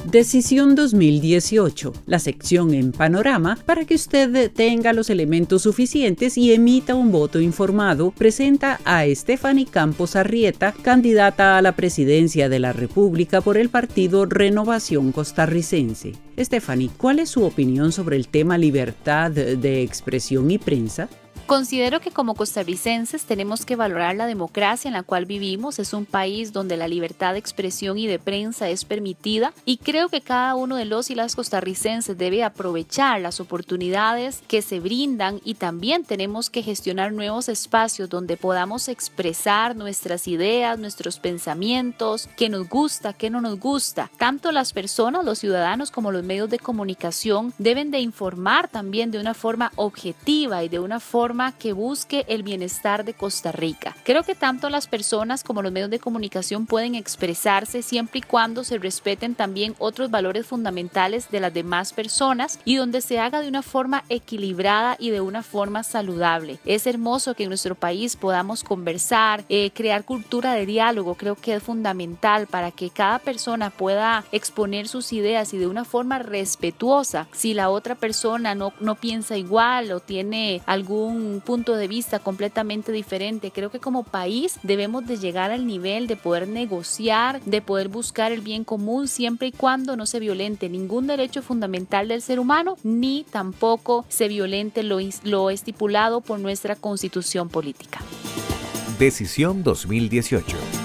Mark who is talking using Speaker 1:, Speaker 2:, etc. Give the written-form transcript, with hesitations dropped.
Speaker 1: Decisión 2018, la sección en Panorama para que usted tenga los elementos suficientes y emita un voto informado, presenta a Stephanie Campos Arrieta, candidata a la presidencia de la República por el partido Renovación Costarricense. Stephanie, ¿cuál es su opinión sobre el tema libertad de expresión y prensa?
Speaker 2: Considero que como costarricenses tenemos que valorar la democracia en la cual vivimos. Es un país donde la libertad de expresión y de prensa es permitida y creo que cada uno de los y las costarricenses debe aprovechar las oportunidades que se brindan y también tenemos que gestionar nuevos espacios donde podamos expresar nuestras ideas, nuestros pensamientos, qué nos gusta, qué no nos gusta. Tanto las personas, los ciudadanos como los medios de comunicación deben de informar también de una forma objetiva y de una forma que busque el bienestar de Costa Rica. Creo que tanto las personas como los medios de comunicación pueden expresarse siempre y cuando se respeten también otros valores fundamentales de las demás personas y donde se haga de una forma equilibrada y de una forma saludable. Es hermoso que en nuestro país podamos conversar, crear cultura de diálogo. Creo que es fundamental para que cada persona pueda exponer sus ideas y de una forma respetuosa. Si la otra persona no piensa igual o tiene algún punto de vista completamente diferente, creo que como país debemos de llegar al nivel de poder negociar, de poder buscar el bien común siempre y cuando no se violente ningún derecho fundamental del ser humano ni tampoco se violente lo estipulado por nuestra Constitución política.
Speaker 3: Decisión 2018.